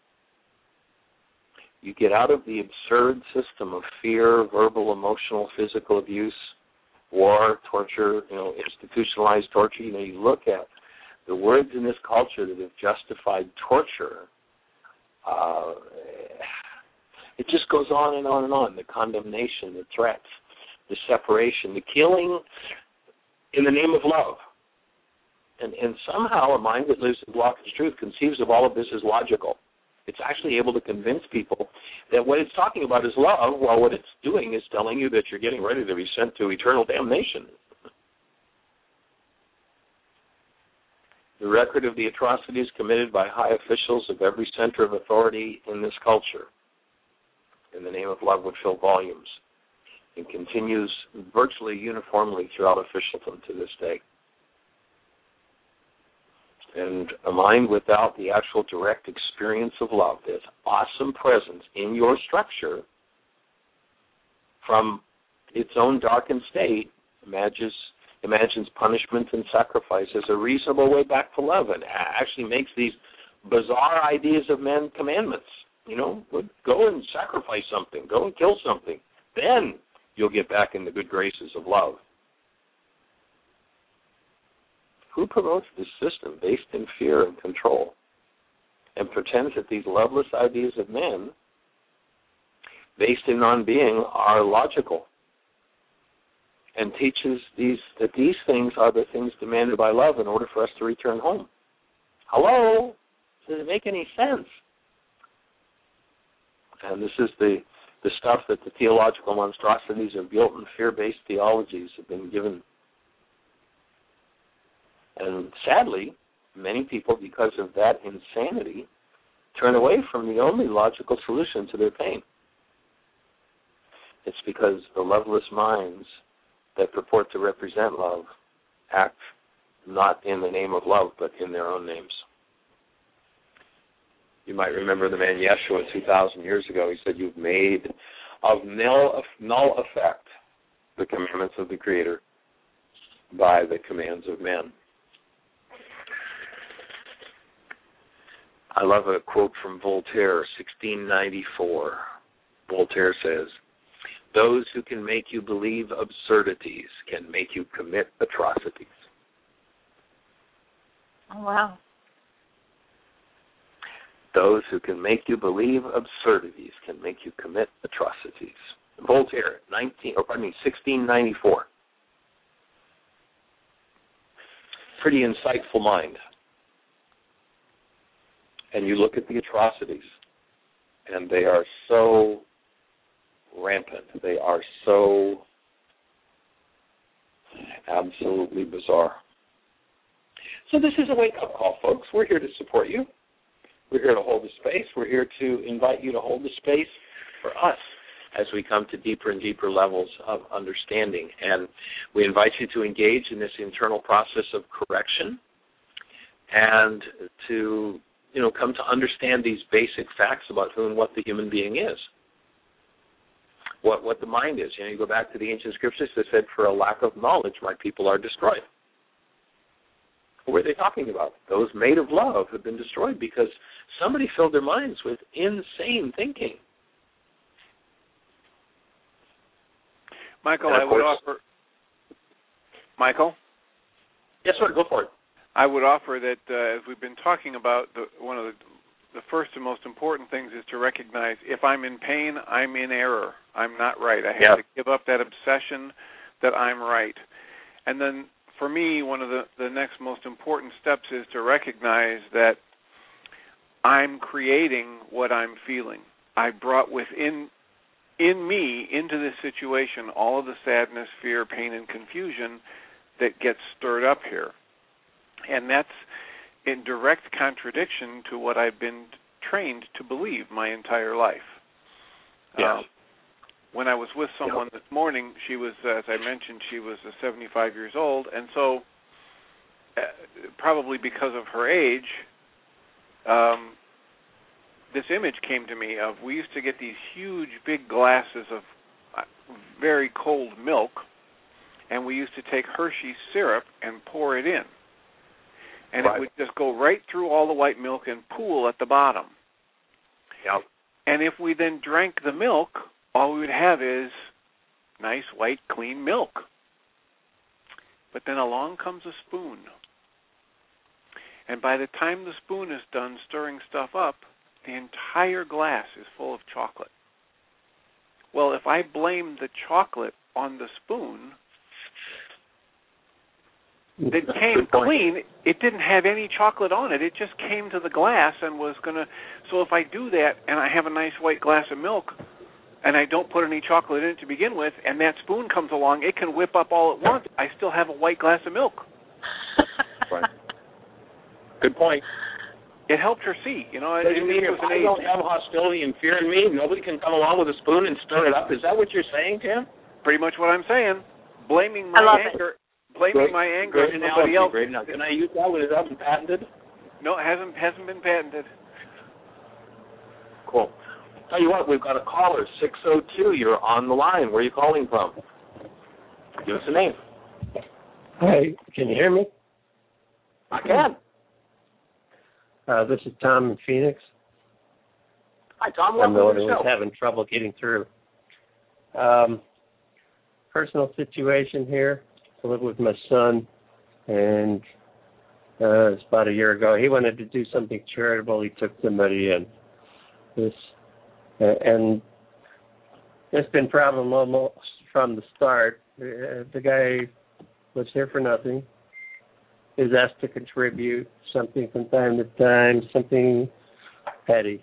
you get out of the absurd system of fear, verbal, emotional, physical abuse, war, torture, you know, institutionalized torture. You know, you look at the words in this culture that have justified torture. Uh, it just goes on and on and on. The condemnation, the threats, the separation, the killing in the name of love. And, and somehow a mind that lives in blockage of truth conceives of all of this as logical. It's actually able to convince people that what it's talking about is love, while what it's doing is telling you that you're getting ready to be sent to eternal damnation. The record of the atrocities committed by high officials of every center of authority in this culture in the name of love would fill volumes and continues virtually uniformly throughout officialdom to this day. And a mind without the actual direct experience of love, this awesome presence in your structure from its own darkened state, imagines, imagines punishment and sacrifice as a reasonable way back to love, and actually makes these bizarre ideas of men commandments. You know, go and sacrifice something, go and kill something. Then you'll get back in the good graces of love. Who promotes this system based in fear and control and pretends that these loveless ideas of men based in non-being are logical and teaches these that these things are the things demanded by love in order for us to return home? Hello? Does it make any sense? And this is the, the stuff that the theological monstrosities of guilt and fear-based theologies have been given. And sadly, many people, because of that insanity, turn away from the only logical solution to their pain. It's because the loveless minds that purport to represent love act not in the name of love, but in their own names. You might remember the man Yeshua two thousand years ago. He said, you've made of null, null effect the commandments of the Creator by the commands of men. I love a quote from Voltaire, sixteen ninety-four. Voltaire says, those who can make you believe absurdities can make you commit atrocities. Oh, wow. Those who can make you believe absurdities can make you commit atrocities. Voltaire, nineteen, or pardon me, sixteen ninety-four. Pretty insightful mind. And you look at the atrocities, and they are so rampant. They are so absolutely bizarre. So this is a wake-up call, folks. We're here to support you. We're here to hold the space. We're here to invite you to hold the space for us as we come to deeper and deeper levels of understanding. And we invite you to engage in this internal process of correction and to, you know, come to understand these basic facts about who and what the human being is, what what the mind is. You know, you go back to the ancient scriptures that said, for a lack of knowledge, my people are destroyed. What were they talking about? Those made of love have been destroyed because somebody filled their minds with insane thinking. Michael, I would offer... Michael? Yes, sir, go for it. I would offer that uh, as we've been talking about, the, one of the, the first and most important things is to recognize if I'm in pain, I'm in error. I'm not right. I have yeah. to give up that obsession that I'm right. And then for me, one of the, the next most important steps is to recognize that I'm creating what I'm feeling. I brought within in me into this situation all of the sadness, fear, pain, and confusion that gets stirred up here. And that's in direct contradiction to what I've been trained to believe my entire life. Yes. Um, when I was with someone yep. this morning, she was, as I mentioned, she was seventy-five years old, and so uh, probably because of her age, um, this image came to me of, we used to get these huge, big glasses of very cold milk, and we used to take Hershey's syrup and pour it in. And right. it would just go right through all the white milk and pool at the bottom. Yep. And if we then drank the milk, all we would have is nice, white, clean milk. But then along comes a spoon. And by the time the spoon is done stirring stuff up, the entire glass is full of chocolate. Well, if I blame the chocolate on the spoon, it came clean. It didn't have any chocolate on it. It just came to the glass and was going to... So if I do that and I have a nice white glass of milk and I don't put any chocolate in it to begin with, and that spoon comes along, it can whip up all at once. I still have a white glass of milk. Right. Good point. It helped her see. You know, So it, you it mean if was an I age. don't have hostility and fear in me, nobody can come along with a spoon and stir it up? Is that what you're saying, Tim? Pretty much what I'm saying. Blaming my I love anger... It. Blaming great, my anger great on somebody analogy, else. Great analogy. Can I use that one? Is that one patented? No, it hasn't hasn't been patented. Cool. Tell you what, we've got a caller, six oh two. You're on the line. Where are you calling from? Give us a name. Hi, can you hear me? I can. Uh, this is Tom in Phoenix. Hi, Tom. I'm Welcome the one to who the was show. having trouble getting through. Um, personal situation here. I live with my son, and uh, it's about a year ago. He wanted to do something charitable. He took somebody in. This, uh, and it's been a problem almost from the start. Uh, the guy lives here for nothing. Is asked to contribute something from time to time, something petty.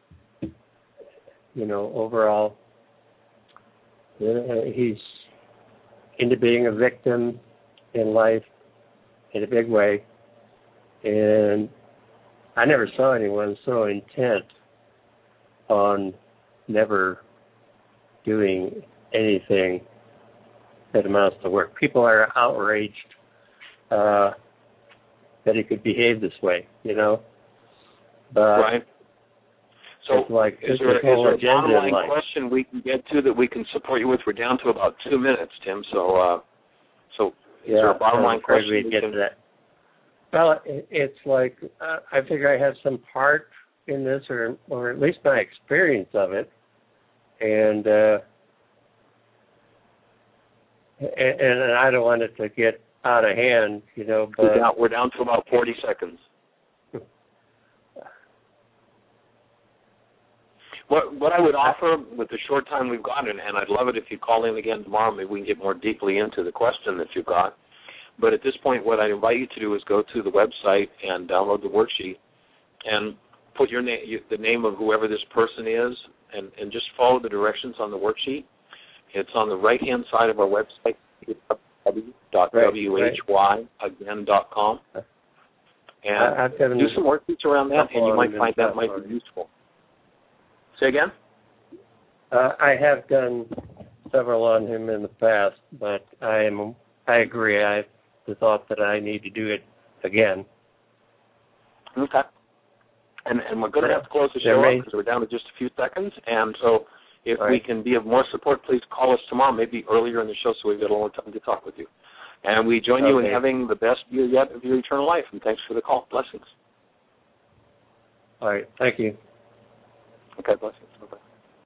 You know, overall, uh, he's into being a victim in life in a big way. And I never saw anyone so intent on never doing anything that amounts to work. People are outraged uh, that he could behave this way, you know. But right. So it's like, is this there, is whole there a agenda bottom in line life. question we can get to that we can support you with? We're down to about two minutes, Tim. So, uh, so is Yeah, there a bottom line I'm afraid question? we'd we get can- to that. Well, it, it's like uh, I figure I have some part in this, or or at least my experience of it, and uh, and, and I don't want it to get out of hand, you know. But We're down, we're down to about forty seconds. What what I would offer with the short time we've got, and, and I'd love it if you call in again tomorrow, maybe we can get more deeply into the question that you've got. But at this point, what I invite you to do is go to the website and download the worksheet and put your name, the name of whoever this person is, and, and just follow the directions on the worksheet. It's on the right-hand side of our website, w w h y again dot com. And I've done do some worksheets around that, and you might find that might be already. useful. Say again? Uh, I have done several on him in the past, but I am I agree. I have the thought that I need to do it again. Okay. And and we're going to have to close the There show may- up because we're down to just a few seconds. And so if All we right. can be of more support, please call us tomorrow, maybe earlier in the show so we've got a little time to talk with you. And we join you in Okay. having the best year yet of your eternal life. And thanks for the call. Blessings. All right. Thank you. Okay, blessings. Bye-bye.